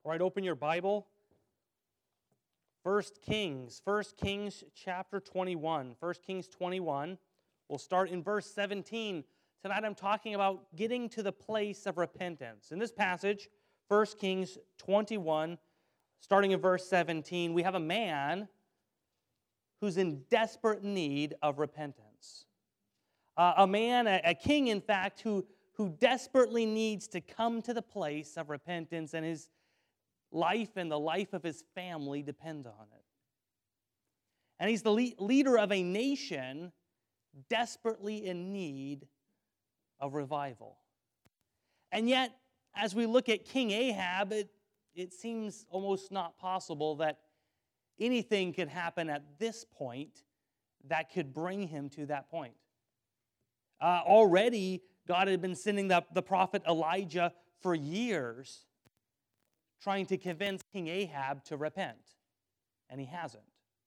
All right, open your Bible. 1 Kings chapter 21. 1 Kings 21. We'll start in verse 17. Tonight I'm talking about getting to the place of repentance. In this passage, 1 Kings 21, starting in verse 17, we have a man who's in desperate need of repentance. A king, in fact, who desperately needs to come to the place of repentance, and his life and the life of his family depend on it. And he's the leader of a nation desperately in need of revival. And yet, as we look at King Ahab, it seems almost not possible that anything could happen at this point that could bring him to that point. Already, God had been sending the prophet Elijah for years, trying to convince King Ahab to repent, and he hasn't.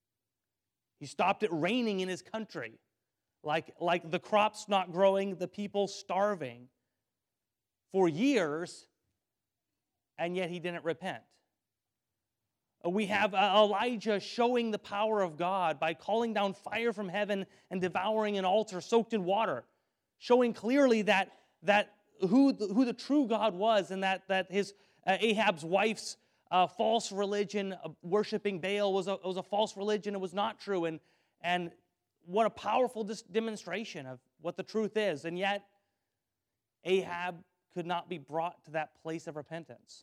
He stopped it raining in his country, like the crops not growing, the people starving for years, and yet he didn't repent. We have Elijah showing the power of God by calling down fire from heaven and devouring an altar soaked in water, showing clearly that who the true God was, and that his Ahab's wife's false religion, worshiping Baal, was a false religion. It was not true. And what a powerful demonstration of what the truth is. And yet, Ahab could not be brought to that place of repentance.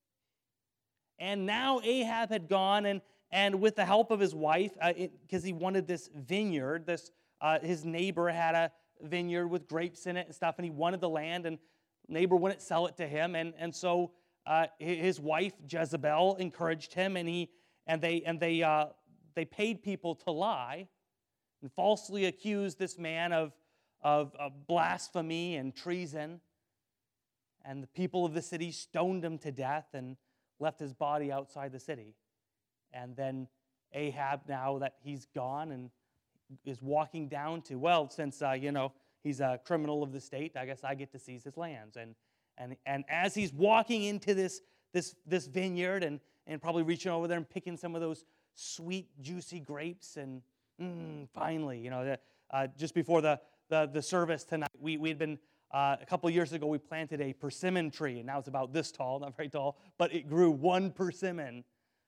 And now Ahab had gone, and with the help of his wife, because he wanted this vineyard, his neighbor had a vineyard with grapes in it and stuff, and he wanted the land, and neighbor wouldn't sell it to him, and so his wife Jezebel encouraged him, and they paid people to lie and falsely accused this man of blasphemy and treason, and the people of the city stoned him to death and left his body outside the city. And then Ahab, now that he's gone, and is walking down to, well, since he's a criminal of the state, I guess I get to seize his lands. And as he's walking into this vineyard and probably reaching over there and picking some of those sweet, juicy grapes, and finally, just before the service tonight, we'd been a couple of years ago, we planted a persimmon tree, and now it's about this tall, not very tall, but it grew one persimmon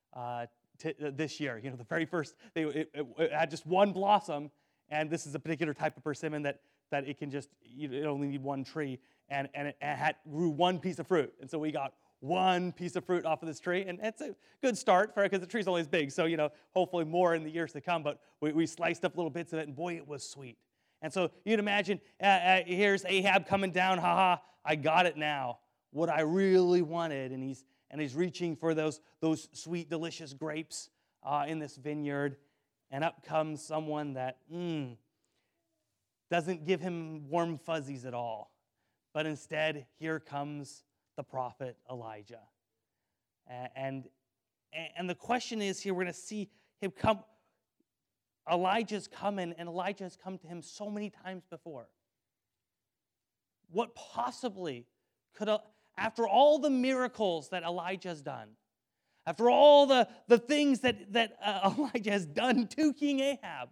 this year. The very first, it had just one blossom, and this is a particular type of persimmon that it can just, it only need one tree, and it grew one piece of fruit. And so we got one piece of fruit off of this tree, and it's a good start because the tree's only as big, so hopefully more in the years to come, but we sliced up little bits of it, and boy, it was sweet. And so you'd imagine, here's Ahab coming down, I got it now, what I really wanted, and he's reaching for those sweet, delicious grapes in this vineyard, and up comes someone that doesn't give him warm fuzzies at all, but instead, here comes the prophet Elijah. And the question is here, we're going to see him come. Elijah's coming, and Elijah has come to him so many times before. What possibly could, after all the miracles that Elijah has done, after all the things that Elijah has done to King Ahab,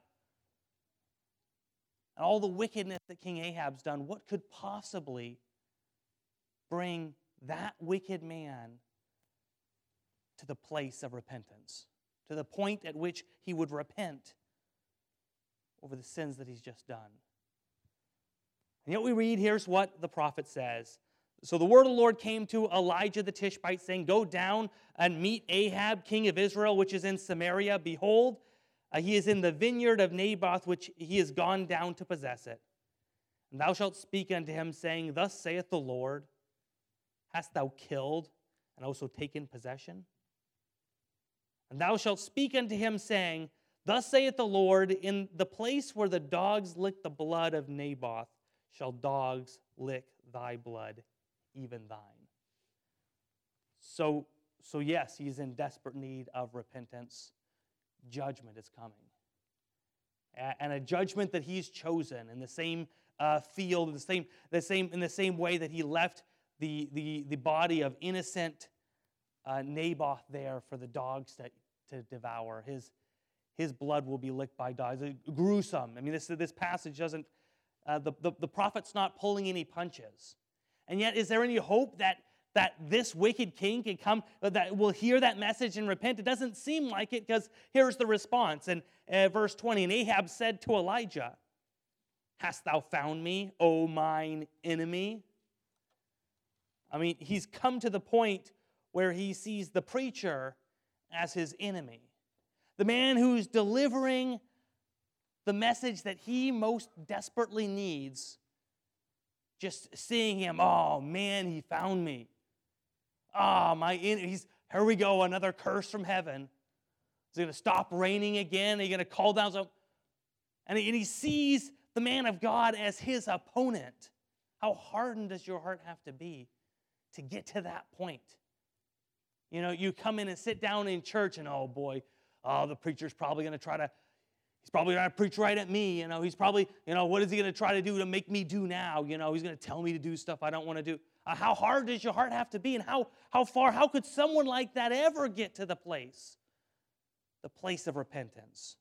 and all the wickedness that King Ahab's done, what could possibly bring that wicked man to the place of repentance, to the point at which he would repent over the sins that he's just done? And yet we read, here's what the prophet says. So the word of the Lord came to Elijah the Tishbite, saying, "Go down and meet Ahab, king of Israel, which is in Samaria. Behold, he is in the vineyard of Naboth, which he is gone down to possess it. And thou shalt speak unto him, saying, Thus saith the Lord, hast thou killed and also taken possession? And thou shalt speak unto him, saying, Thus saith the Lord, in the place where the dogs lick the blood of Naboth, shall dogs lick thy blood, even thine." So yes, he's in desperate need of repentance. Judgment is coming. And a judgment that he's chosen in the same field, in the same way that he left the body of innocent Naboth there for the dogs to devour. His blood will be licked by dogs. It's gruesome. I mean, this passage doesn't, the prophet's not pulling any punches. And yet, is there any hope that this wicked king can come, that will hear that message and repent? It doesn't seem like it, because here's the response. And verse 20, and Ahab said to Elijah, "Hast thou found me, O mine enemy?" I mean, he's come to the point where he sees the preacher as his enemy. The man who's delivering the message that he most desperately needs, just seeing him, oh man, he found me. Here we go, another curse from heaven. Is it going to stop raining again? Are you going to call down some? And he sees the man of God as his opponent. How hardened does your heart have to be to get to that point? You know, you come in and sit down in church and, oh boy, the preacher's probably going to he's probably going to preach right at me. You know, he's probably, what is he going to try to do to make me do now? You know, he's going to tell me to do stuff I don't want to do. How hard does your heart have to be? And how could someone like that ever get to the place of repentance?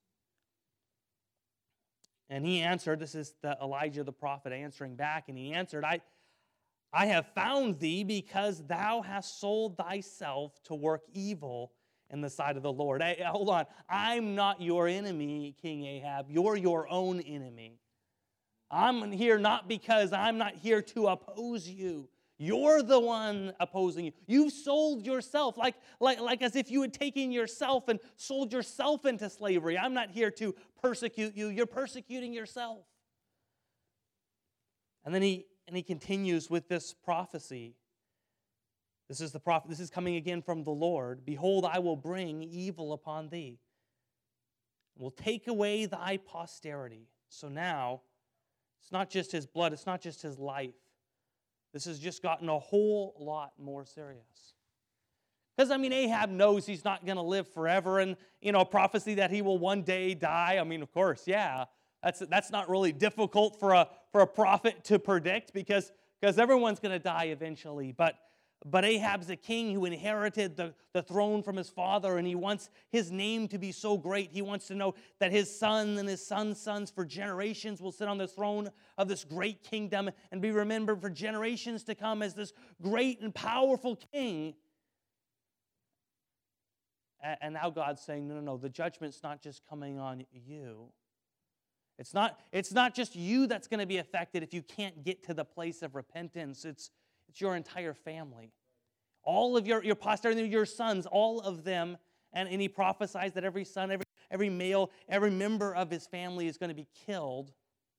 And he answered, this is Elijah the prophet answering back, and he answered, I have found thee because thou hast sold thyself to work evil in the sight of the Lord. Hey, hold on. I'm not your enemy, King Ahab. You're your own enemy. I'm here not because I'm not here to oppose you. You're the one opposing you. You've sold yourself like as if you had taken yourself and sold yourself into slavery. I'm not here to persecute you. You're persecuting yourself. And then he continues with this prophecy. This is the prophet. This is coming again from the Lord. Behold, I will bring evil upon thee. Will take away thy posterity. So now, it's not just his blood. It's not just his life. This has just gotten a whole lot more serious. Because, Ahab knows he's not going to live forever, and, prophecy that he will one day die. Of course, yeah. That's not really difficult for a prophet to predict, because everyone's going to die eventually. But Ahab's a king who inherited the throne from his father, and he wants his name to be so great. He wants to know that his son and his son's sons for generations will sit on the throne of this great kingdom and be remembered for generations to come as this great and powerful king. And now God's saying, no, the judgment's not just coming on you. It's not just you that's going to be affected if you can't get to the place of repentance. It's your entire family. All of your posterity, your sons, all of them. And he prophesies that every son, every male, every member of his family is going to be killed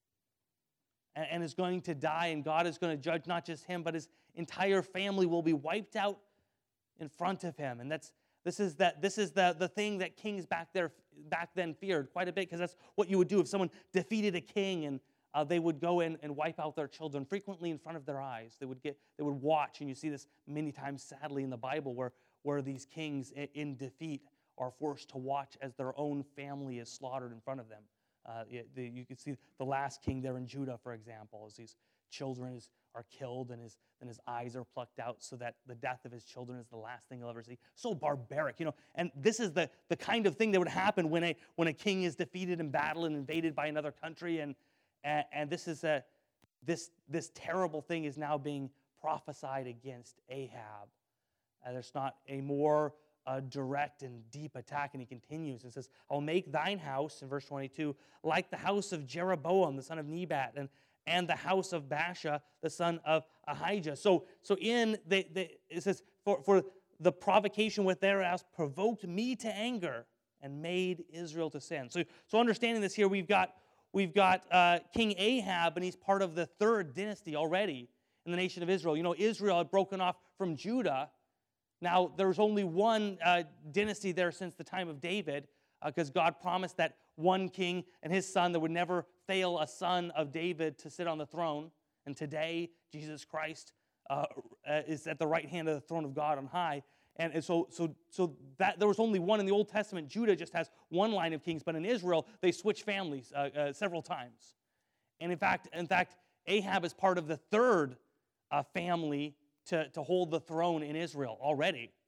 and is going to die. And God is going to judge not just him, but his entire family will be wiped out in front of him. And this is the thing that kings back then feared quite a bit, because that's what you would do if someone defeated a king, and they would go in and wipe out their children frequently in front of their eyes. They would watch, and you see this many times, sadly, in the Bible, where these kings in defeat are forced to watch as their own family is slaughtered in front of them. You can see the last king there in Judah, for example, as these children are killed and his eyes are plucked out, so that the death of his children is the last thing he'll ever see. So barbaric, And this is the kind of thing that would happen when a king is defeated in battle and invaded by another country, and this is this terrible thing is now being prophesied against Ahab. There's not a more direct and deep attack, and he continues and says, "I'll make thine house," in verse 22, "like the house of Jeroboam, the son of Nebat, and the house of Baasha, the son of Ahijah." So it says, for the provocation with their house provoked me to anger and made Israel to sin. So understanding this here, we've got King Ahab, and he's part of the third dynasty already in the nation of Israel. Israel had broken off from Judah. Now, there's only one dynasty there since the time of David, because God promised that one king and his son, there would never fail a son of David to sit on the throne. And today, Jesus Christ is at the right hand of the throne of God on high. And so that there was only one in the Old Testament. Judah just has one line of kings, but in Israel, they switch families several times. And in fact, Ahab is part of the third family to hold the throne in Israel already.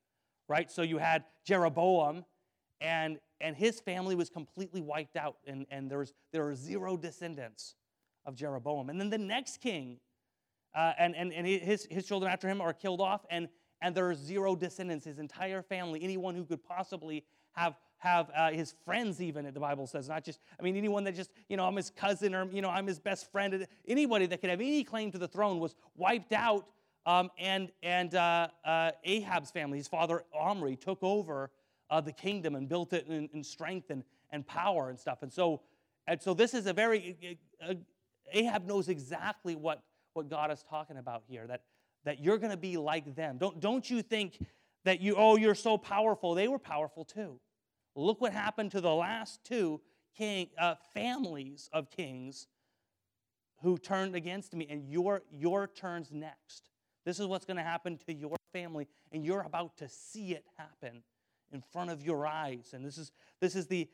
right? So you had Jeroboam, and his family was completely wiped out, and there were 0 descendants of Jeroboam. And then the next king, and his children after him are killed off, and there are 0 descendants, his entire family, anyone who could possibly have his friends even, the Bible says, not just, anyone that just, I'm his cousin, or, I'm his best friend. Anybody that could have any claim to the throne was wiped out, and Ahab's family, his father Omri, took over the kingdom and built it in strength and power and stuff. And so this is a very, Ahab knows exactly what God is talking about here, that you're going to be like them. Don't you think that you're so powerful. They were powerful too. Look what happened to the last 2 families of kings who turned against me, and your turn's next. This is what's going to happen to your family, and you're about to see it happen in front of your eyes. And this is the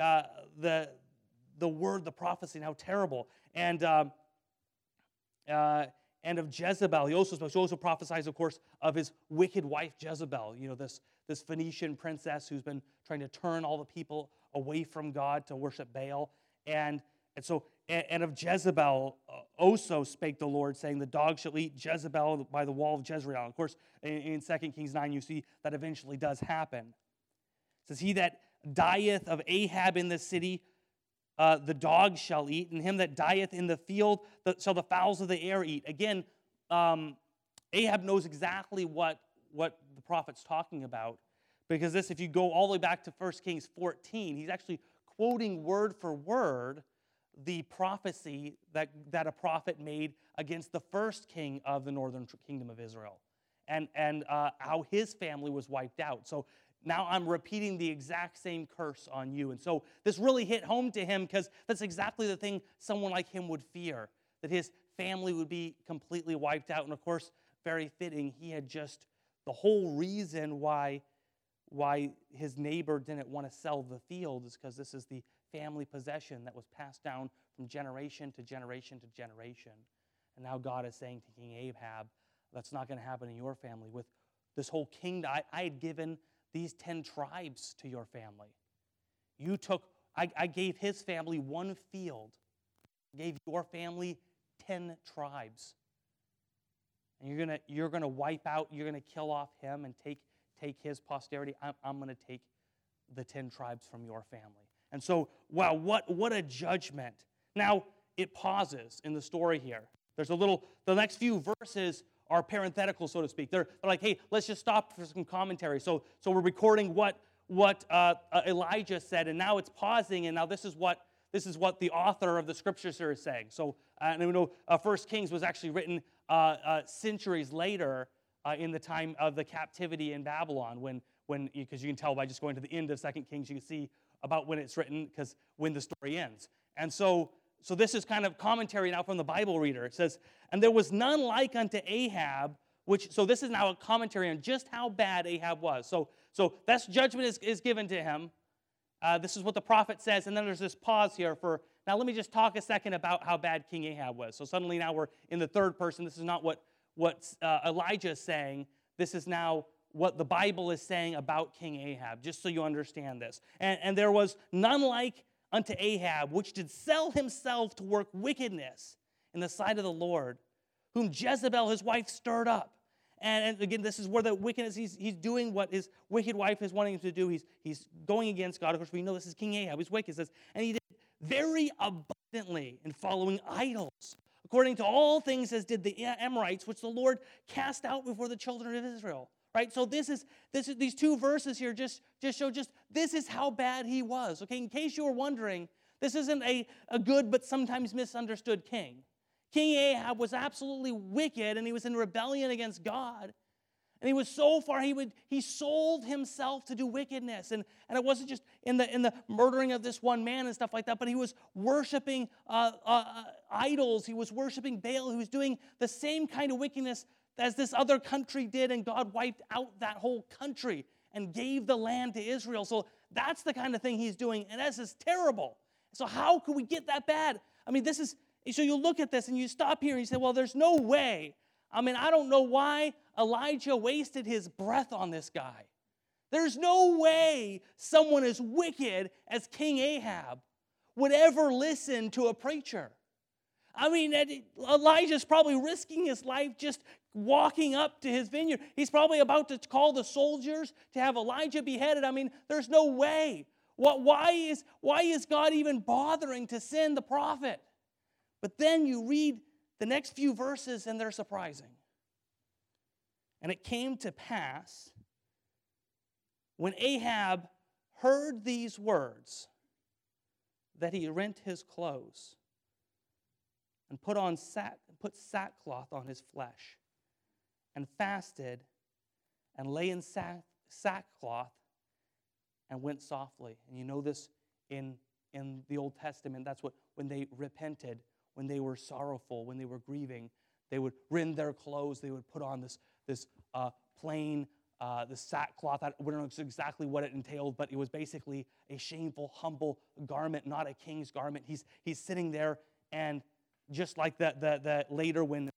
word, the prophecy, and how terrible. And of Jezebel, he also prophesies, of course, of his wicked wife Jezebel. This Phoenician princess who's been trying to turn all the people away from God to worship Baal. And of Jezebel also spake the Lord, saying, the dog shall eat Jezebel by the wall of Jezreel. Of course, in 2 Kings 9, you see that eventually does happen. It says, he that dieth of Ahab in the city, the dog shall eat, and him that dieth in the field shall the fowls of the air eat. Again, Ahab knows exactly what the prophet's talking about, because if you go all the way back to 1 Kings 14, he's actually quoting word for word the prophecy that a prophet made against the first king of the northern kingdom of Israel, and how his family was wiped out. So now I'm repeating the exact same curse on you. And so this really hit home to him, because that's exactly the thing someone like him would fear, that his family would be completely wiped out. And of course, very fitting, he had just the whole reason why his neighbor didn't want to sell the field is because this is the family possession that was passed down from generation to generation to generation. And now God is saying to King Ahab, that's not going to happen in your family. With this whole kingdom, I had given these 10 tribes to your family. I gave his family 1 field. I gave your family 10 tribes. And you're gonna wipe out, you're gonna kill off him and take his posterity. I'm gonna take the 10 tribes from your family. And so, wow, what a judgment. Now, it pauses in the story here. There's the next few verses are parenthetical, so to speak. They're like, hey, let's just stop for some commentary. So we're recording what Elijah said, and now it's pausing, and now this is what the author of the scriptures here is saying. So, and we know 1 Kings was actually written centuries later in the time of the captivity in Babylon, when because you can tell by just going to the end of 2 Kings, you can see about when it's written, because when the story ends. And so this is kind of commentary now from the Bible reader. It says, and there was none like unto Ahab, so this is now a commentary on just how bad Ahab was. So that's judgment is given to him. This is what the prophet says, and then there's this pause here now let me just talk a second about how bad King Ahab was. So suddenly now we're in the third person. This is not what Elijah is saying. This is now what the Bible is saying about King Ahab, just so you understand this. And there was none like unto Ahab, which did sell himself to work wickedness in the sight of the Lord, whom Jezebel his wife stirred up. And again, this is where the wickedness, he's doing what his wicked wife is wanting him to do. He's going against God. Of course, we know this is King Ahab. He's wicked. It says, and he did very abundantly in following idols, according to all things as did the Amorites, which the Lord cast out before the children of Israel. Right? So these 2 verses here just show this is how bad he was. Okay, in case you were wondering, this isn't a good but sometimes misunderstood king. King Ahab was absolutely wicked, and he was in rebellion against God. And he was so far, he sold himself to do wickedness. And it wasn't just in the murdering of this one man and stuff like that, but he was worshiping idols. He was worshiping Baal. He was doing the same kind of wickedness as this other country did, and God wiped out that whole country and gave the land to Israel. So that's the kind of thing he's doing, and this is terrible. So how could we get that bad? So you look at this and you stop here and you say, well, there's no way. I don't know why Elijah wasted his breath on this guy. There's no way someone as wicked as King Ahab would ever listen to a preacher. I mean, Elijah's probably risking his life just walking up to his vineyard. He's probably about to call the soldiers to have Elijah beheaded. I mean, there's no way. Why is God even bothering to send the prophet? But then you read the next few verses and they're surprising. And it came to pass when Ahab heard these words that he rent his clothes and put sackcloth on his flesh and fasted and lay in sackcloth and went softly. And you know this in the Old Testament. That's what, when they repented, when they were sorrowful, when they were grieving, they would rend their clothes. They would put on this plain, the sackcloth. We don't know exactly what it entailed, but it was basically a shameful, humble garment, not a king's garment. He's sitting there, and just like the later when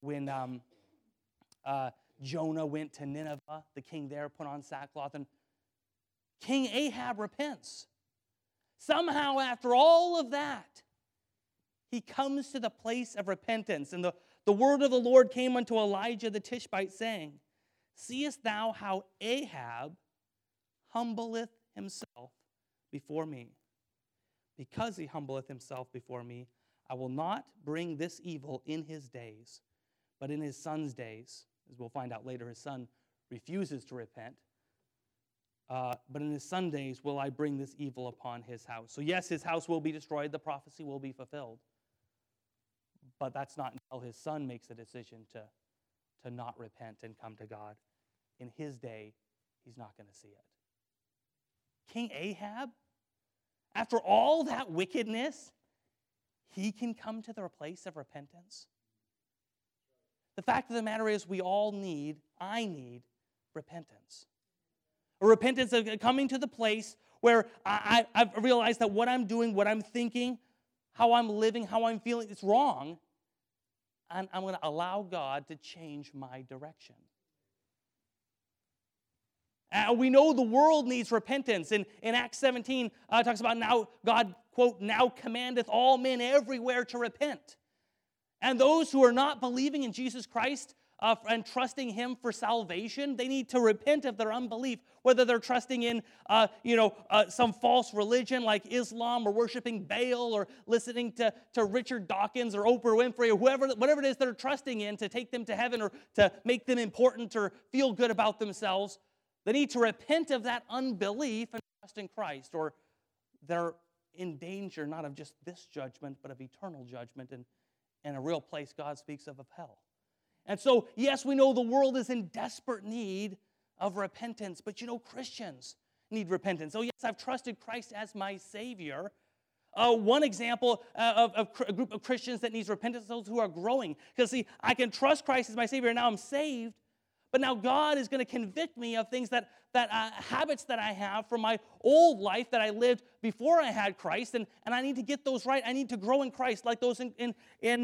Jonah went to Nineveh, the king there put on sackcloth, and King Ahab repents. Somehow, after all of that, he comes to the place of repentance. And the word of the Lord came unto Elijah the Tishbite, saying, Seest thou how Ahab humbleth himself before me? Because he humbleth himself before me, I will not bring this evil in his days, but in his son's days. As we'll find out later, his son refuses to repent. But in his son's days will I bring this evil upon his house. So yes, his house will be destroyed. The prophecy will be fulfilled. But that's not until his son makes a decision to not repent and come to God. In his day, he's not going to see it. King Ahab, after all that wickedness, he can come to the place of repentance. The fact of the matter is I need repentance. A repentance of coming to the place where I've realized that what I'm doing, what I'm thinking, how I'm living, how I'm feeling, it's wrong. And I'm going to allow God to change my direction. We know the world needs repentance. In Acts 17, it talks about now God, quote, now commandeth all men everywhere to repent. And those who are not believing in Jesus Christ and trusting Him for salvation, they need to repent of their unbelief, whether they're trusting in, some false religion like Islam, or worshiping Baal, or listening to Richard Dawkins or Oprah Winfrey, or whatever it is they're trusting in to take them to heaven or to make them important or feel good about themselves. They need to repent of that unbelief and trust in Christ, or they're in danger not of just this judgment, but of eternal judgment and a real place God speaks of hell. And so, yes, we know the world is in desperate need of repentance, but Christians need repentance. Oh, yes, I've trusted Christ as my Savior. One example of a group of Christians that needs repentance is those who are growing. Because, see, I can trust Christ as my Savior, and now I'm saved, but now God is going to convict me of things that habits that I have from my old life that I lived before I had Christ, and I need to get those right. I need to grow in Christ, like those in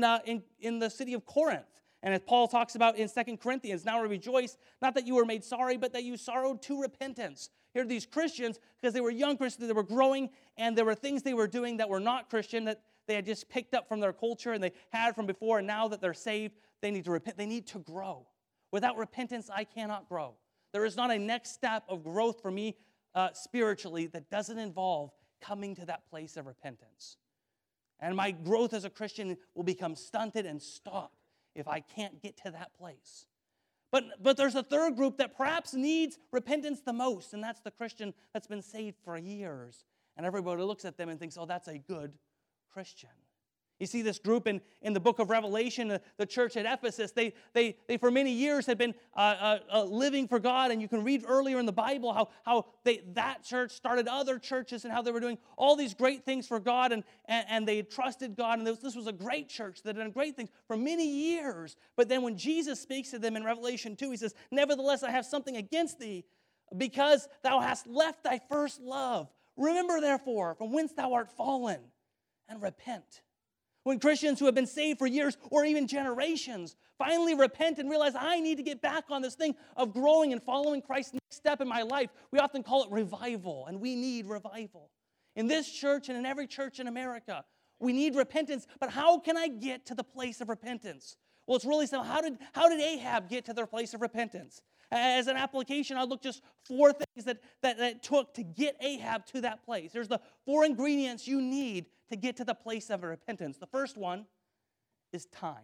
the city of Corinth. And as Paul talks about in 2 Corinthians, now I rejoice, not that you were made sorry, but that you sorrowed to repentance. Here are these Christians, because they were young Christians, they were growing, and there were things they were doing that were not Christian, that they had just picked up from their culture, and they had from before, and now that they're saved, they need to repent. They need to grow. Without repentance, I cannot grow. There is not a next step of growth for me spiritually that doesn't involve coming to that place of repentance. And my growth as a Christian will become stunted and stop if I can't get to that place. But there's a third group that perhaps needs repentance the most, and that's the Christian that's been saved for years. And everybody looks at them and thinks, oh, that's a good Christian. You see this group in the book of Revelation, the church at Ephesus, they for many years had been living for God, and you can read earlier in the Bible how that church started other churches and how they were doing all these great things for God, and they trusted God, and this was a great church that had done great things for many years. But then when Jesus speaks to them in Revelation 2, he says, nevertheless, I have something against thee, because thou hast left thy first love. Remember, therefore, from whence thou art fallen, and repent. When Christians who have been saved for years or even generations finally repent and realize, I need to get back on this thing of growing and following Christ's next step in my life. We often call it revival, and we need revival. In this church and in every church in America, we need repentance. But how can I get to the place of repentance? Well, it's really simple. How did Ahab get to their place of repentance? As an application, I'll look just 4 things that it took to get Ahab to that place. There's the 4 ingredients you need to get to the place of repentance. The first one is time.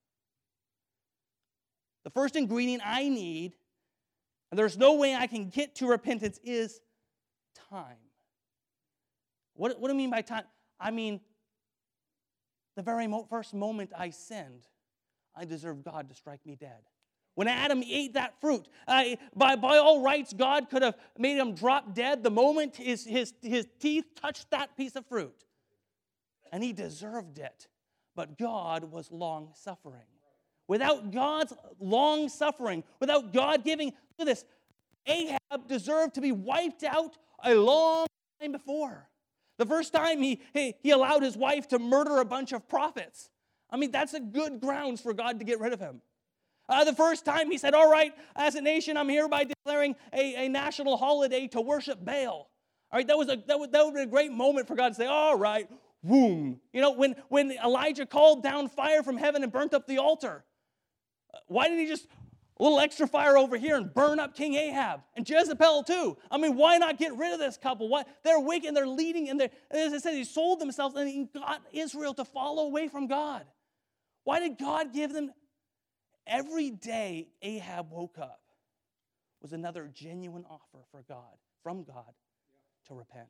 The first ingredient I need, and there's no way I can get to repentance, is time. What do I mean by time? I mean, the very first moment I sinned, I deserve God to strike me dead. When Adam ate that fruit, by all rights, God could have made him drop dead the moment his teeth touched that piece of fruit. And he deserved it. But God was long-suffering. Without God's long-suffering, without God giving, look at this, Ahab deserved to be wiped out a long time before. The first time he allowed his wife to murder a bunch of prophets. I mean, that's a good grounds for God to get rid of him. The first time he said, all right, as a nation, I'm hereby declaring a national holiday to worship Baal. All right, that would be a great moment for God to say, all right, boom. You know, when Elijah called down fire from heaven and burnt up the altar, why didn't he just, a little extra fire over here and burn up King Ahab and Jezebel too? I mean, why not get rid of this couple? Why? They're wicked, they're leading, and as I said, he sold themselves and he got Israel to follow away from God. Why did God give them? Every day Ahab woke up was another genuine offer from God to repent.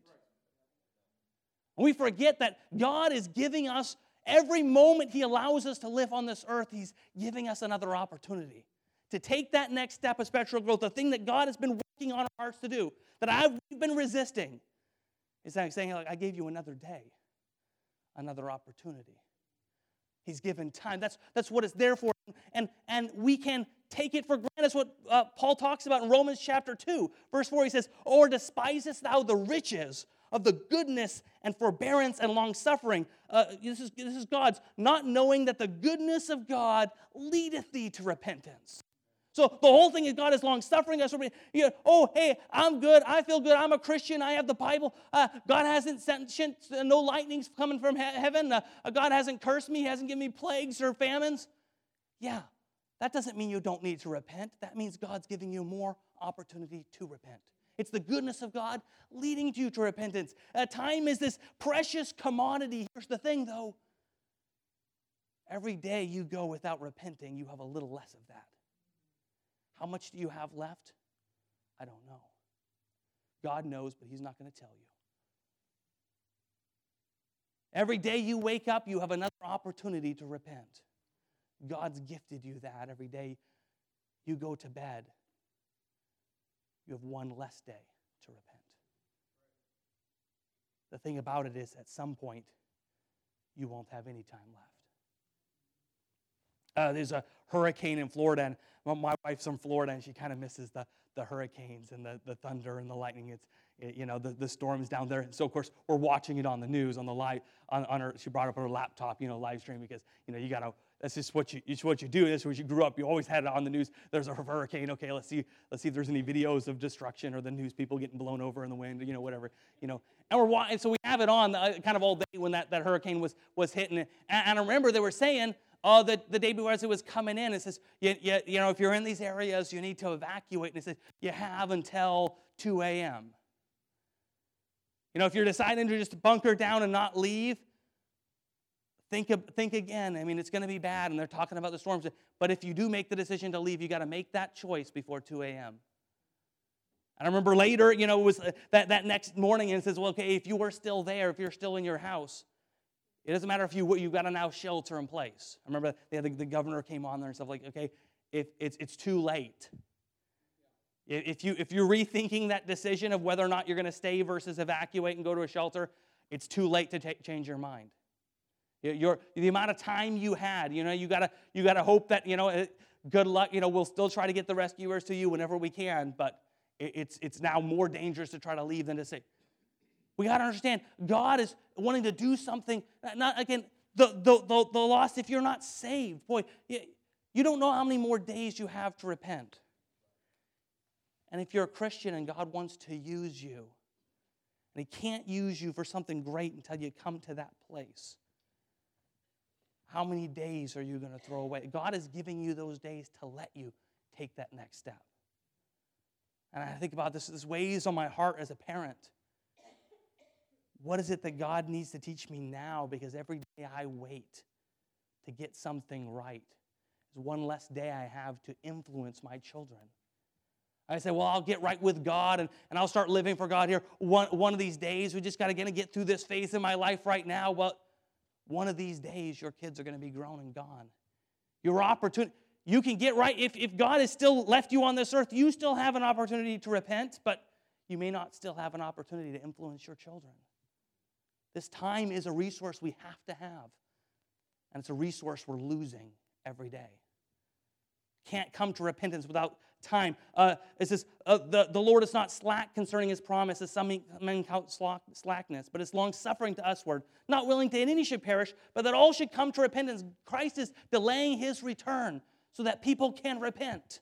And we forget that God is giving us, every moment he allows us to live on this earth, he's giving us another opportunity to take that next step of spiritual growth, the thing that God has been working on our hearts to do, that we've been resisting. Is saying, like, I gave you another day, another opportunity. He's given time. That's what it's there for. And we can take it for granted. That's what Paul talks about in Romans chapter 2. Verse 4, he says, or despisest thou the riches of the goodness and forbearance and long-suffering. This is God's, not knowing that the goodness of God leadeth thee to repentance. So the whole thing is God is long-suffering. Oh, hey, I'm good. I feel good. I'm a Christian. I have the Bible. God hasn't sent no lightnings coming from heaven. God hasn't cursed me. He hasn't given me plagues or famines. Yeah, that doesn't mean you don't need to repent. That means God's giving you more opportunity to repent. It's the goodness of God leading you to repentance. Time is this precious commodity. Here's the thing, though. Every day you go without repenting, you have a little less of that. How much do you have left? I don't know. God knows, but he's not going to tell you. Every day you wake up, you have another opportunity to repent. God's gifted you that. Every day you go to bed, you have one less day to repent. The thing about it is, at some point, you won't have any time left. There's a hurricane in Florida, and my wife's from Florida, and she kind of misses the hurricanes and the thunder and the lightning. The storms down there. So, of course, we're watching it on the news, on the live, on her. She brought up her laptop, live stream, because, you got to. That's just what you do. That's what you grew up. You always had it on the news. There's a hurricane. Okay, let's see if there's any videos of destruction or the news people getting blown over in the wind. Whatever. And we're watching. So we have it on kind of all day when that hurricane was hitting. And I remember they were saying, the day before as it was coming in, it says, if you're in these areas, you need to evacuate. And it says, you have until 2 a.m. If you're deciding to just bunker down and not leave, think again. I mean, it's going to be bad, and they're talking about the storms. But if you do make the decision to leave, you got to make that choice before 2 a.m. And I remember later, it was that next morning, and it says, well, okay, if you were still there, if you're still in your house, it doesn't matter if you've got to now shelter in place. I remember the governor came on there and stuff like, okay, if it's too late. If you're rethinking that decision of whether or not you're going to stay versus evacuate and go to a shelter, it's too late to change your mind. The amount of time you had, you gotta hope that good luck. We'll still try to get the rescuers to you whenever we can, but it's now more dangerous to try to leave than to say. We got to understand God is wanting to do something. Not again. the lost if you're not saved. Boy, you don't know how many more days you have to repent. And if you're a Christian and God wants to use you, and He can't use you for something great until you come to that place, how many days are you going to throw away? God is giving you those days to let you take that next step. And I think about this weighs on my heart as a parent. What is it that God needs to teach me now? Because every day I wait to get something right is one less day I have to influence my children. I say, well, I'll get right with God and I'll start living for God here one of these days. We just got to get through this phase in my life right now. Well, one of these days your kids are going to be grown and gone. Your opportunity, you can get right. If God has still left you on this earth, you still have an opportunity to repent, but you may not still have an opportunity to influence your children. This time is a resource we have to have, and it's a resource we're losing every day. Can't come to repentance without time. It says, the Lord is not slack concerning His promise, as some men count slackness, but is long-suffering to usward, not willing that any should perish, but that all should come to repentance. Christ is delaying His return so that people can repent.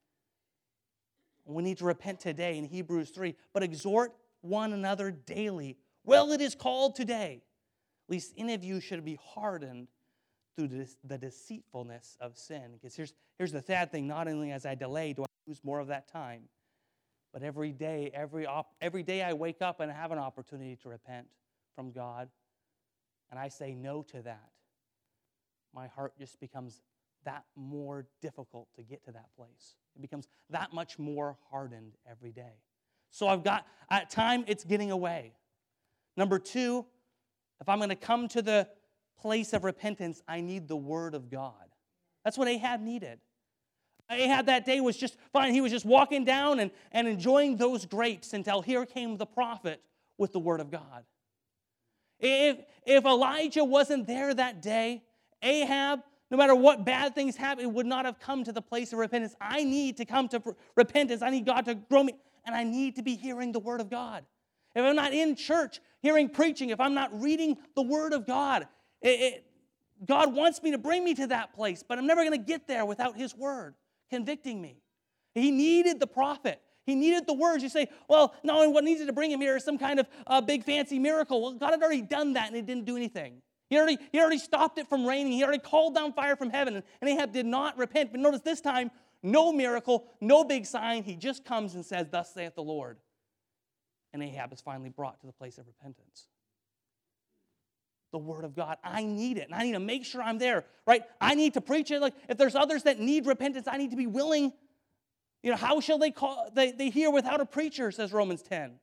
We need to repent today in Hebrews 3, but exhort one another daily. Well, it is called today, lest any of you should be hardened through the deceitfulness of sin. Because here's the sad thing, not only as I delay do I lose more of that time, but every day I wake up and have an opportunity to repent from God, and I say no to that. My heart just becomes that more difficult to get to that place. It becomes that much more hardened every day. So at time, it's getting away. Number two, if I'm going to come to the place of repentance, I need the Word of God. That's what Ahab needed. Ahab that day was just fine. He was just walking down and enjoying those grapes until here came the prophet with the Word of God. If Elijah wasn't there that day, Ahab, no matter what bad things happened, would not have come to the place of repentance. I need to come to repentance. I need God to grow me, and I need to be hearing the Word of God. If I'm not in church hearing preaching, if I'm not reading the Word of God, God wants me to bring me to that place, but I'm never going to get there without His Word convicting me. He needed the prophet. He needed the words. You say, well, no, what needed to bring him here is some kind of big fancy miracle. Well, God had already done that, and it didn't do anything. He already stopped it from raining. He already called down fire from heaven, and Ahab did not repent. But notice this time, no miracle, no big sign. He just comes and says, thus saith the Lord. And Ahab is finally brought to the place of repentance. The Word of God. I need it, and I need to make sure I'm there, right? I need to preach it. Like, if there's others that need repentance, I need to be willing. You know, how shall they hear without a preacher, says Romans 10.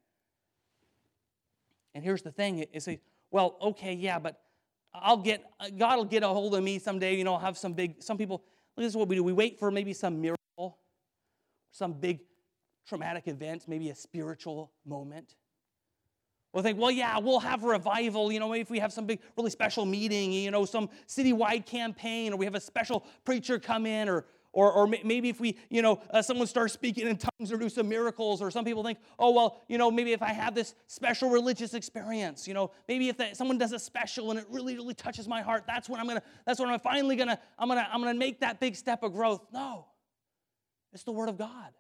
And here's the thing. It's well, okay, yeah, but God will get a hold of me someday. You know, I'll have some people, this is what we do. We wait for maybe some miracle, some big traumatic event, maybe a spiritual moment. We'll think, well, yeah, we'll have a revival, you know, maybe if we have some big, really special meeting, you know, some citywide campaign, or we have a special preacher come in, or maybe if we, you know, someone starts speaking in tongues or do some miracles, or some people think, oh, well, you know, maybe if I have this special religious experience, you know, maybe if someone does a special and it really, really touches my heart, that's when I'm finally gonna make that big step of growth. No, it's the Word of God.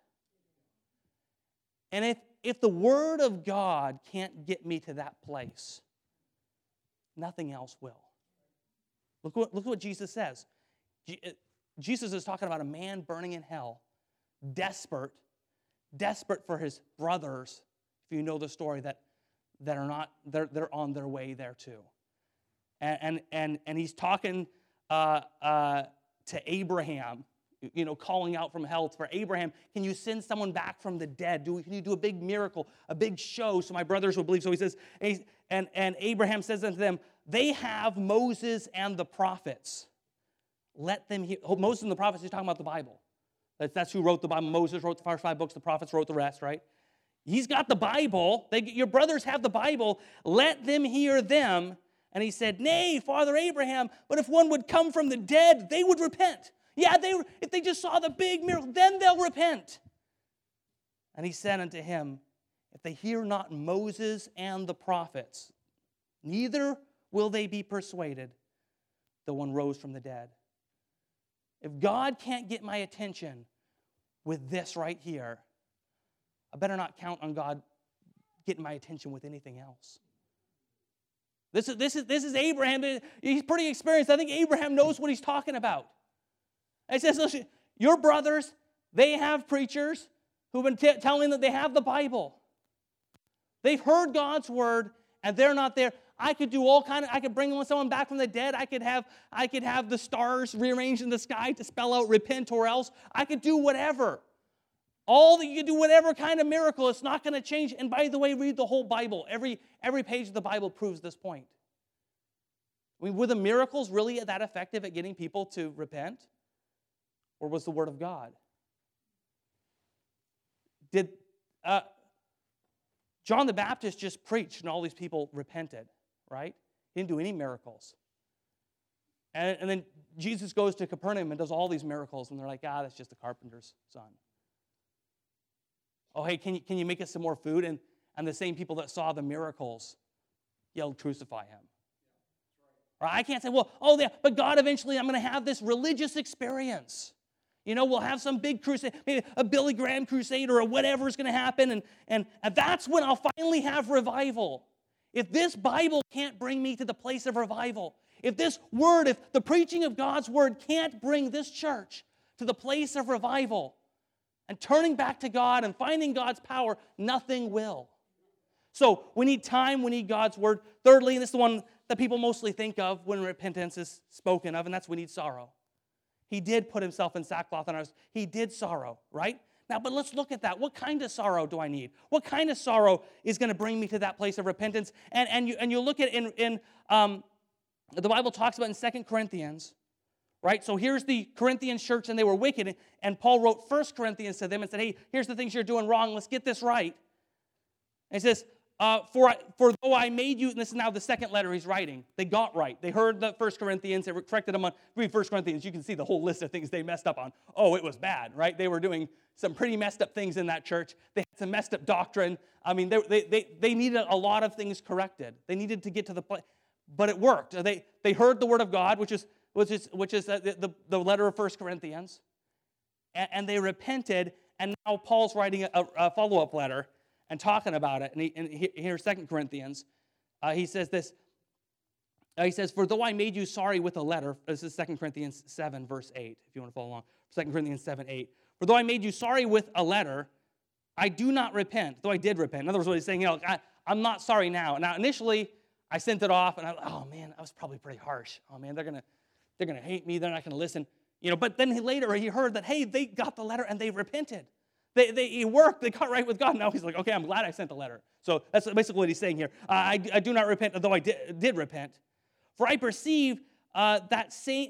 And if the Word of God can't get me to that place, nothing else will. Look what Jesus says. Jesus is talking about a man burning in hell, desperate for his brothers, if you know the story, that are not, they're on their way there too. And he's talking to Abraham, you know, calling out from hell for Abraham, can you send someone back from the dead? Can you do a big miracle, a big show so my brothers will believe? So he says, and Abraham says unto them, they have Moses and the prophets. Let them hear. Moses and the prophets, he's talking about the Bible. That's who wrote the Bible. Moses wrote the first 5 books. The prophets wrote the rest, right? He's got the Bible. Your brothers have the Bible. Let them hear them. And he said, nay, Father Abraham, but if one would come from the dead, they would repent. Yeah, if they just saw the big miracle, then they'll repent. And he said unto him, if they hear not Moses and the prophets, neither will they be persuaded, the one rose from the dead. If God can't get my attention with this right here, I better not count on God getting my attention with anything else. This is Abraham. He's pretty experienced. I think Abraham knows what he's talking about. And it says, listen, your brothers, they have preachers who've been telling them that they have the Bible. They've heard God's word, and they're not there. I could do I could bring someone back from the dead. I could have the stars rearranged in the sky to spell out repent or else. I could do whatever. You can do whatever kind of miracle. It's not going to change. And by the way, read the whole Bible. Every page of the Bible proves this point. I mean, were the miracles really that effective at getting people to repent? Or was the word of God? Did John the Baptist just preached and all these people repented, right? He didn't do any miracles. And then Jesus goes to Capernaum and does all these miracles, and they're like, that's just the carpenter's son. Oh, hey, can you make us some more food? And the same people that saw the miracles yelled, crucify him. Or I can't say, but God, eventually I'm going to have this religious experience. We'll have some big crusade, maybe a Billy Graham crusade or whatever is going to happen, and that's when I'll finally have revival. If this Bible can't bring me to the place of revival, if the preaching of God's word can't bring this church to the place of revival and turning back to God and finding God's power, nothing will. So we need time, we need God's word. Thirdly, and this is the one that people mostly think of when repentance is spoken of, and that's we need sorrow. He did put himself in sackcloth and ashes. He did sorrow, right? Now, but let's look at that. What kind of sorrow do I need? What kind of sorrow is going to bring me to that place of repentance? And you look at in the Bible talks about in 2 Corinthians, right? So here's the Corinthians church, and they were wicked. And Paul wrote 1 Corinthians to them and said, hey, here's the things you're doing wrong. Let's get this right. And he says, for though I made you, and this is now the second letter he's writing, they got right. They heard the 1 Corinthians, they corrected them on, read 1 Corinthians, you can see the whole list of things they messed up on. Oh, it was bad, right? They were doing some pretty messed up things in that church. They had some messed up doctrine. I mean, they needed a lot of things corrected. They needed to get to the place, but it worked. They heard the word of God, which is the letter of 1 Corinthians, and they repented, and now Paul's writing a follow-up letter and talking about it. And here, 2 Corinthians, he says this. He says, for though I made you sorry with a letter, this is 2 Corinthians 7, verse 8, if you want to follow along. 2 Corinthians 7, 8. For though I made you sorry with a letter, I do not repent, though I did repent. In other words, what he's saying, I'm not sorry now. Now, initially, I sent it off, and I that was probably pretty harsh. Oh, man, they're gonna hate me. They're not going to listen. But then later he heard that, hey, they got the letter, and they repented. It worked. They got right with God. Now he's like, okay, I'm glad I sent the letter. So that's basically what he's saying here. I do not repent, though I did repent. For I perceive that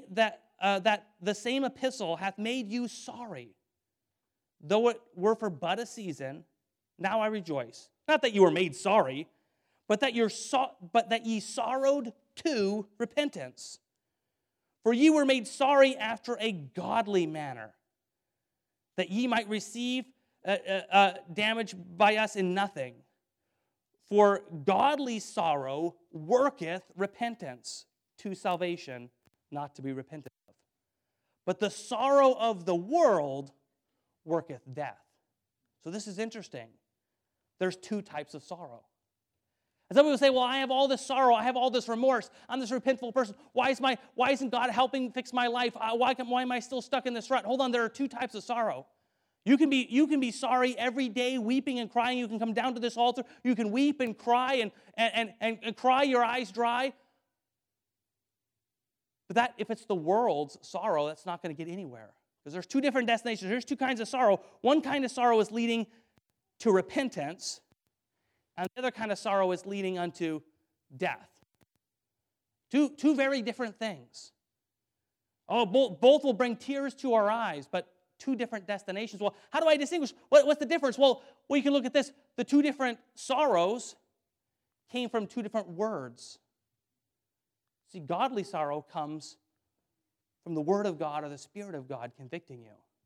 the same epistle hath made you sorry. Though it were for but a season, now I rejoice. Not that you were made sorry, but that ye sorrowed to repentance. For ye were made sorry after a godly manner, that ye might receive damage by us in nothing. For godly sorrow worketh repentance to salvation, not to be repented of. But the sorrow of the world worketh death. So this is interesting. There's two types of sorrow. And some people say, well, I have all this sorrow, I have all this remorse, I'm this repentful person. Why isn't God helping fix my life? Why am I still stuck in this rut? Hold on, there are two types of sorrow. You can be sorry every day, weeping and crying. You can come down to this altar. You can weep and cry and cry your eyes dry. But that, if it's the world's sorrow, that's not going to get anywhere. Because there's two different destinations. There's two kinds of sorrow. One kind of sorrow is leading to repentance, and the other kind of sorrow is leading unto death. Two very different things. Oh, both will bring tears to our eyes, but two different destinations. Well, how do I distinguish? What's the difference? Well, you can look at this. The two different sorrows came from two different words. See, godly sorrow comes from the Word of God or the Spirit of God convicting you.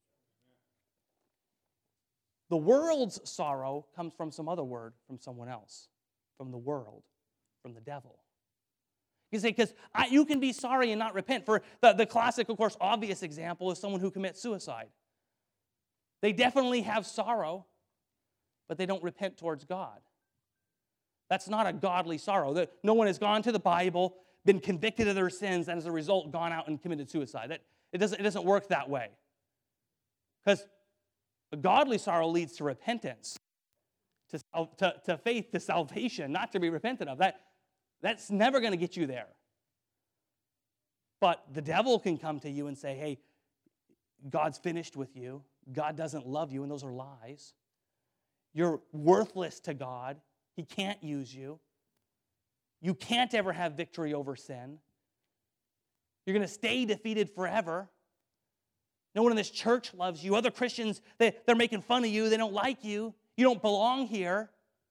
The world's sorrow comes from some other word, from someone else, from the world, from the devil. You say, because you can be sorry and not repent. For the classic, of course, obvious example is someone who commits suicide. They definitely have sorrow, but they don't repent towards God. That's not a godly sorrow. No one has gone to the Bible, been convicted of their sins, and as a result gone out and committed suicide. It doesn't work that way. Because a godly sorrow leads to repentance, to faith, to salvation, not to be repented of. That's never going to get you there. But the devil can come to you and say, hey, God's finished with you. God doesn't love you, and those are lies. You're worthless to God. He can't use you. You can't ever have victory over sin. You're going to stay defeated forever. No one in this church loves you. Other Christians, they're making fun of you. They don't like you. You don't belong here.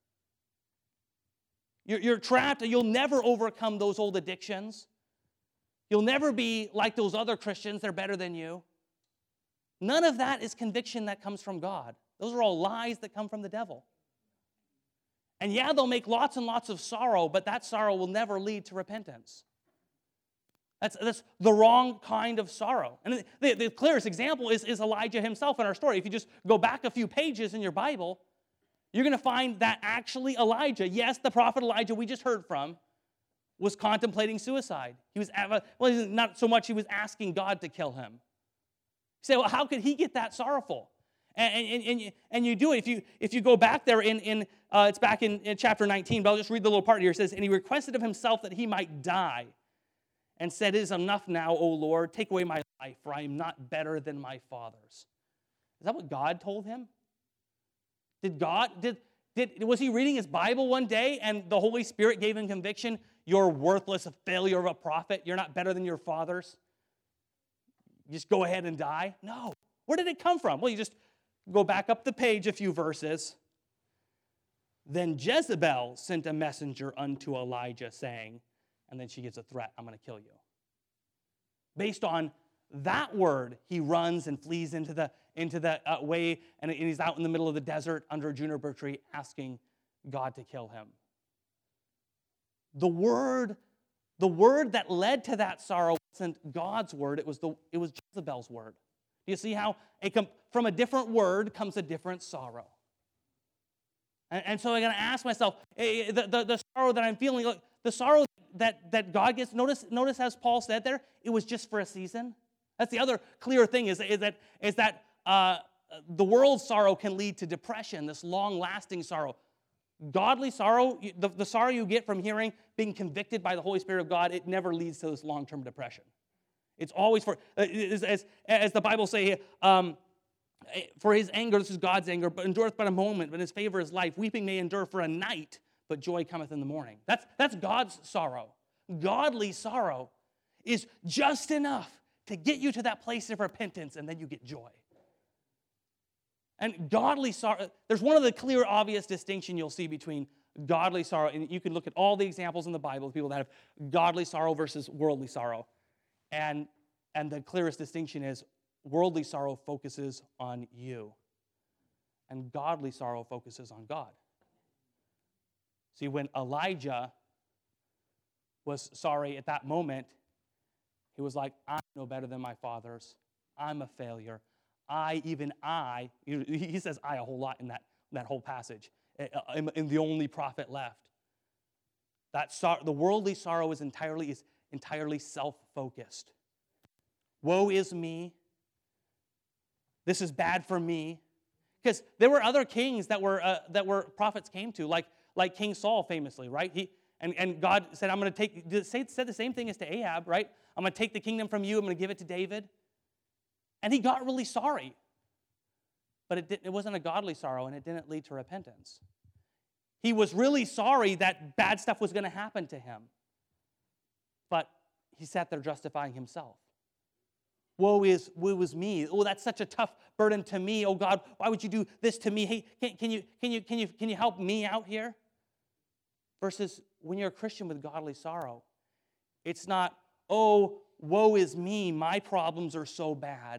You're trapped, and you'll never overcome those old addictions. You'll never be like those other Christians. They're better than you. None of that is conviction that comes from God. Those are all lies that come from the devil. And yeah, they'll make lots and lots of sorrow, but that sorrow will never lead to repentance. That's the wrong kind of sorrow. And the clearest example is Elijah himself in our story. If you just go back a few pages in your Bible, you're going to find that actually Elijah, yes, the prophet Elijah we just heard from, was contemplating suicide. He was, well, not so much he was asking God to kill him. You say, well, how could he get that sorrowful? And you do it. If you go back there it's back in chapter 19, but I'll just read the little part here. It says, and he requested of himself that he might die, and said, it is enough now, O Lord, take away my life, for I am not better than my fathers. Is that what God told him? Was he reading his Bible one day and the Holy Spirit gave him conviction? You're worthless, a failure of a prophet. You're not better than your fathers. Just go ahead and die? No. Where did it come from? Well, you just go back up the page a few verses. Then Jezebel sent a messenger unto Elijah, saying, and then she gets a threat, I'm going to kill you. Based on that word, he runs and flees into the way, and he's out in the middle of the desert under a juniper tree asking God to kill him. The word that led to that sorrow wasn't God's word, it was Jezebel's word. Do you see how from a different word comes a different sorrow? And so I'm going to ask myself, the sorrow that I'm feeling, look, the sorrow that God gets, notice as Paul said there, it was just for a season. That's the other clear thing is that the world's sorrow can lead to depression, this long-lasting sorrow. Godly sorrow, the sorrow you get from being convicted by the Holy Spirit of God, it never leads to this long-term depression. It's always as the Bible say, for his anger, this is God's anger, but endureth but a moment, but his favor is life. Weeping may endure for a night, but joy cometh in the morning. That's God's sorrow. Godly sorrow is just enough to get you to that place of repentance, and then you get joy. And godly sorrow, there's one of the clear, obvious distinction you'll see between godly sorrow, and you can look at all the examples in the Bible of people that have godly sorrow versus worldly sorrow. And the clearest distinction is worldly sorrow focuses on you, and godly sorrow focuses on God. See, when Elijah was sorry at that moment, he was like, I'm no better than my fathers. I'm a failure. He says I a whole lot in that whole passage. I'm the only prophet left. The worldly sorrow is entirely self-focused. Woe is me. This is bad for me. Because there were other kings that were prophets came to, like King Saul famously, right? And God said, I'm going to said the same thing as to Ahab, right? I'm going to take the kingdom from you. I'm going to give it to David. And he got really sorry. But it wasn't a godly sorrow, and it didn't lead to repentance. He was really sorry that bad stuff was going to happen to him. But he sat there justifying himself. Woe is me. Oh, that's such a tough burden to me. Oh God, why would you do this to me? Hey, can you help me out here? Versus when you're a Christian with godly sorrow, it's not, oh, woe is me, my problems are so bad.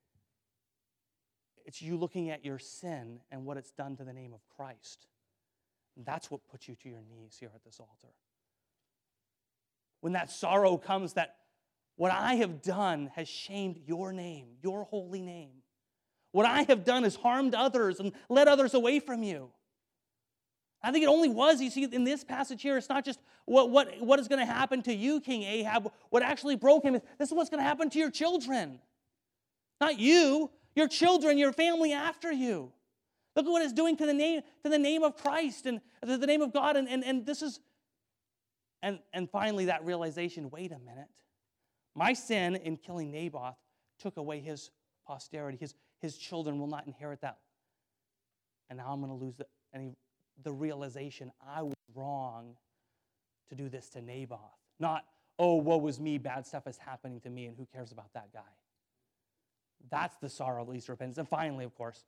It's you looking at your sin and what it's done to the name of Christ. And that's what puts you to your knees here at this altar. when that sorrow comes, that what I have done has shamed your name, your holy name. What I have done has harmed others and led others away from you. I think it only was, you see, in this passage here, it's not just what is going to happen to you, King Ahab. What actually broke him is this is what's going to happen to your children. Not you, your children, your family after you. Look at what it's doing to the name of Christ and to the name of God. And this is, and finally that realization, wait a minute. My sin in killing Naboth took away his posterity. His children will not inherit that. And now I'm going to lose the realization I was wrong to do this to Naboth. Not, oh, woe is me, bad stuff is happening to me, and who cares about that guy? That's the sorrow that leads to repentance. And finally, of course,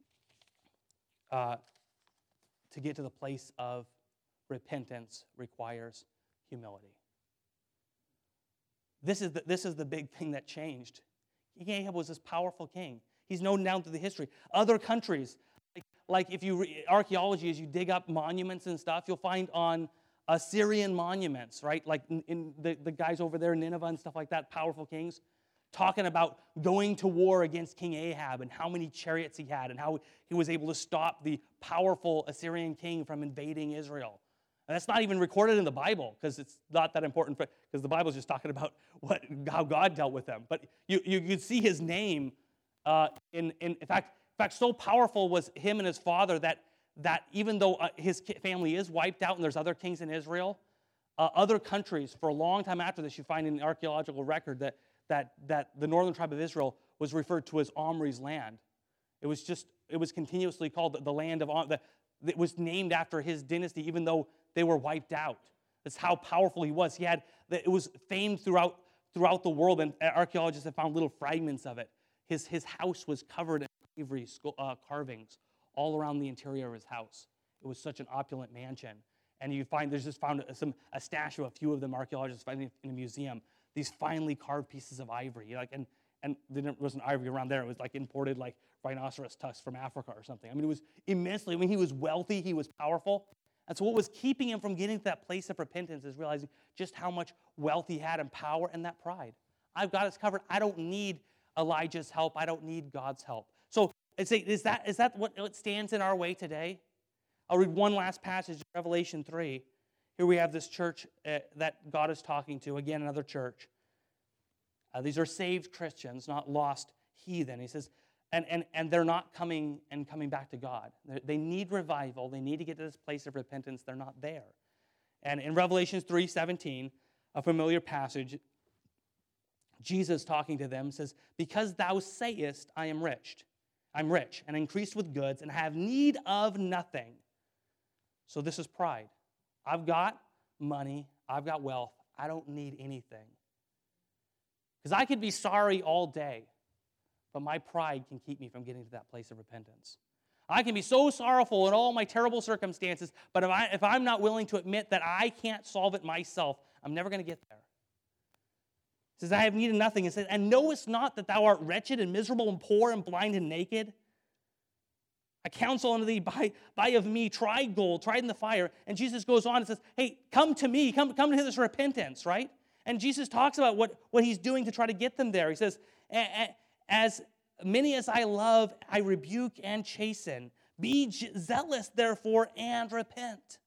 to get to the place of repentance requires humility. This is the big thing that changed. King Ahab was this powerful king. He's known down through the history. Other countries, like if you archaeology, as you dig up monuments and stuff, you'll find on Assyrian monuments, right? Like in the guys over there in Nineveh and stuff like that, powerful kings, talking about going to war against King Ahab and how many chariots he had and how he was able to stop the powerful Assyrian king from invading Israel. And that's not even recorded in the Bible because it's not that important because the Bible's just talking about how God dealt with them. But you could see his name in fact, so powerful was him and his father that even though his family is wiped out and there's other kings in Israel, other countries for a long time after this, you find in the archaeological record that the northern tribe of Israel was referred to as Omri's land. It was continuously called the land of Omri. It was named after his dynasty, even though they were wiped out. That's how powerful he was. It was famed throughout the world, and archaeologists have found little fragments of it. His house was covered in ivory carvings all around the interior of his house. It was such an opulent mansion. And there's just found a stash of a few of them, archaeologists finding in a museum, these finely carved pieces of ivory. And there wasn't ivory around there. It was like imported like rhinoceros tusks from Africa or something. I mean, it was immensely, he was wealthy, he was powerful. And so what was keeping him from getting to that place of repentance is realizing just how much wealth he had and power and that pride. I've got it covered. I don't need Elijah's help. I don't need God's help. So is that what stands in our way today? I'll read one last passage, Revelation 3. Here we have this church that God is talking to, again, another church. These are saved Christians, not lost heathen. He says, and they're not coming back to God. They need revival. They need to get to this place of repentance. They're not there. And in Revelation 3:17, a familiar passage, Jesus talking to them says, because thou sayest, I'm rich and increased with goods and have need of nothing. So this is pride. I've got money. I've got wealth. I don't need anything. Because I could be sorry all day, but my pride can keep me from getting to that place of repentance. I can be so sorrowful in all my terrible circumstances, but if I'm not willing to admit that I can't solve it myself, I'm never going to get there. He says, I have need of nothing. He says, and knowest not that thou art wretched and miserable and poor and blind and naked? I counsel unto thee, buy of me tried gold, tried in the fire. And Jesus goes on and says, hey, come to me, come to this repentance, right? And Jesus talks about what he's doing to try to get them there. He says, as many as I love, I rebuke and chasten. Be zealous, therefore, and repent.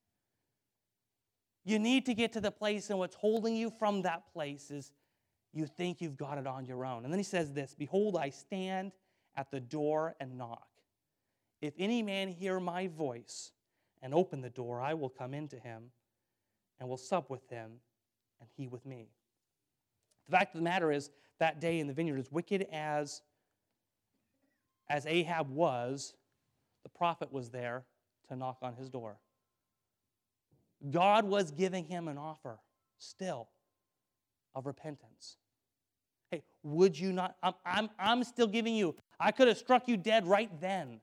You need to get to the place, and what's holding you from that place is you think you've got it on your own. And then he says this, behold, I stand at the door and knock. If any man hear my voice and open the door, I will come into him and will sup with him and he with me. The fact of the matter is, that day in the vineyard, as wicked as Ahab was, the prophet was there to knock on his door. God was giving him an offer still of repentance. Hey, would you not? I'm still giving you. I could have struck you dead right then.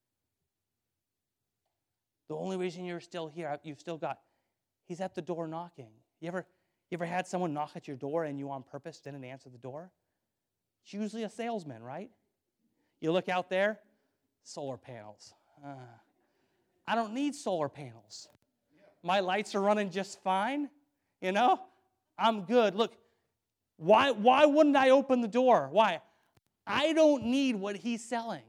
The only reason you're still here, you've still got, he's at the door knocking. You ever had someone knock at your door and you on purpose didn't answer the door? It's usually a salesman, right? You look out there, solar panels. I don't need solar panels. My lights are running just fine, you know? I'm good. Look, why wouldn't I open the door? Why? I don't need what he's selling.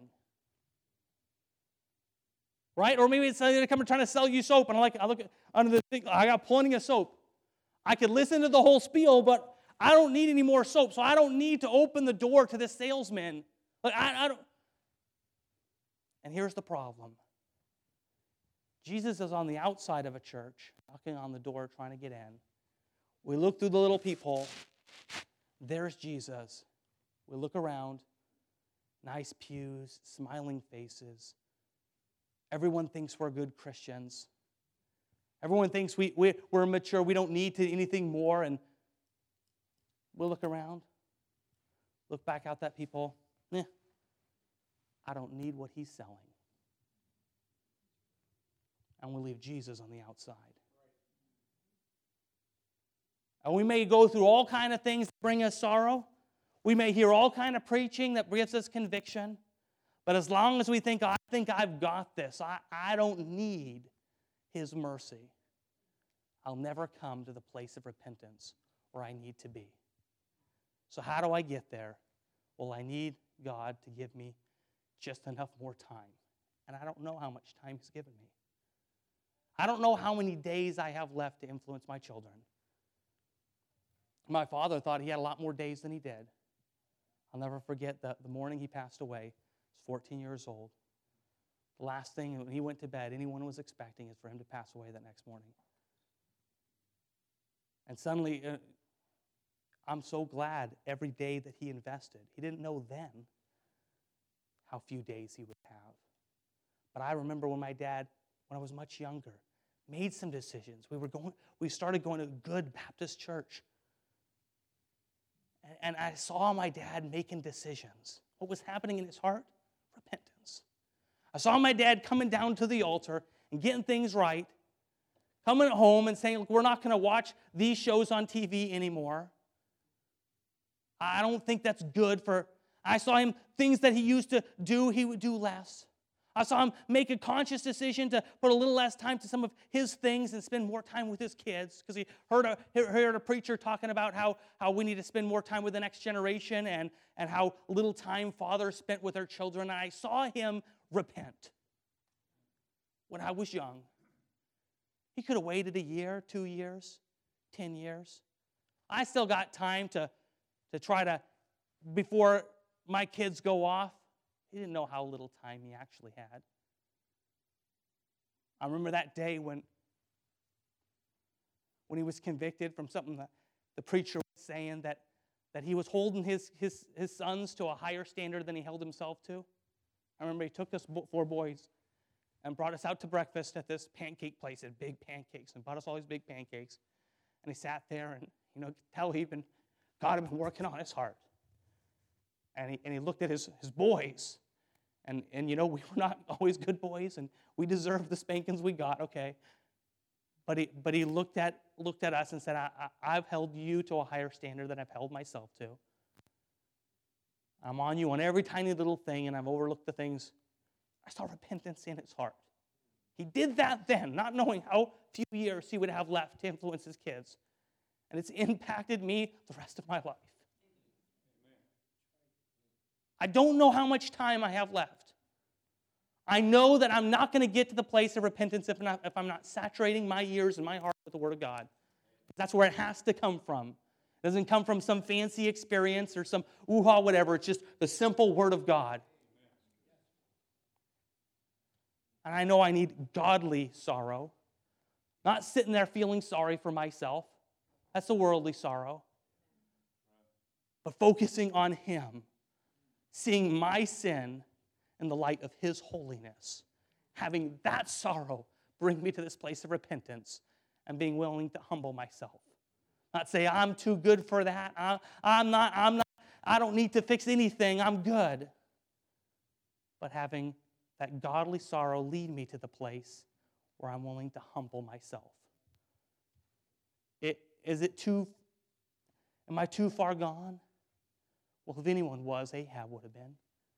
Right? Or maybe it's somebody come and trying to sell you soap, and I look under the thing, I got plenty of soap. I could listen to the whole spiel, but I don't need any more soap, so I don't need to open the door to this salesman. Like, I don't. And here's the problem. Jesus is on the outside of a church, knocking on the door, trying to get in. We look through the little peephole. There's Jesus. We look around. Nice pews, smiling faces. Everyone thinks we're good Christians. Everyone thinks we're mature. We don't need anything more. And we'll look around. Look back out that people. I don't need what he's selling. And we'll leave Jesus on the outside. And we may go through all kind of things that bring us sorrow. We may hear all kind of preaching that gives us conviction. But as long as we think, I think I've got this, I don't need his mercy, I'll never come to the place of repentance where I need to be. So how do I get there? Well, I need God to give me just enough more time. And I don't know how much time he's given me. I don't know how many days I have left to influence my children. My father thought he had a lot more days than he did. I'll never forget the morning he passed away. He was 14 years old. The last thing when he went to bed anyone was expecting is for him to pass away that next morning. And suddenly, I'm so glad every day that he invested. He didn't know then how few days he would have. But I remember when my dad, when I was much younger, made some decisions. We started going to a good Baptist church. And I saw my dad making decisions. What was happening in his heart? Repentance. I saw my dad coming down to the altar and getting things right, coming home and saying, look, we're not going to watch these shows on TV anymore. I don't think that's good for... I saw him, things that he used to do, he would do less. I saw him make a conscious decision to put a little less time to some of his things and spend more time with his kids, because he heard a preacher talking about how we need to spend more time with the next generation and how little time fathers spent with their children. And I saw him repent when I was young. He could have waited a year, 2 years, 10 years. I still got time to try to, before my kids go off. He didn't know how little time he actually had. I remember that day when he was convicted from something that the preacher was saying, that he was holding his sons to a higher standard than he held himself to. I remember he took us 4 boys and brought us out to breakfast at this pancake place, at big pancakes, and bought us all these big pancakes. And he sat there and, tell God had been working on his heart. And he looked at his boys, and we were not always good boys, and we deserved the spankings we got, okay. But he looked at us and said, I've held you to a higher standard than I've held myself to. I'm on you on every tiny little thing, and I've overlooked the things. I saw repentance in his heart. He did that then, not knowing how few years he would have left to influence his kids. And it's impacted me the rest of my life. I don't know how much time I have left. I know that I'm not going to get to the place of repentance if I'm not saturating my ears and my heart with the Word of God. That's where it has to come from. It doesn't come from some fancy experience or some ooh-ha, whatever. It's just the simple Word of God. And I know I need godly sorrow. Not sitting there feeling sorry for myself. That's the worldly sorrow. But focusing on Him. Seeing my sin in the light of His holiness. Having that sorrow bring me to this place of repentance and being willing to humble myself. Not say, I'm too good for that. I don't need to fix anything. I'm good. But having that godly sorrow lead me to the place where I'm willing to humble myself. Am I too far gone? Well, if anyone was, Ahab would have been.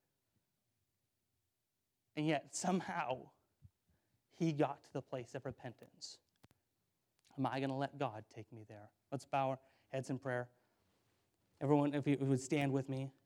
And yet, somehow, he got to the place of repentance. Am I going to let God take me there? Let's bow our heads in prayer. Everyone, if you would stand with me.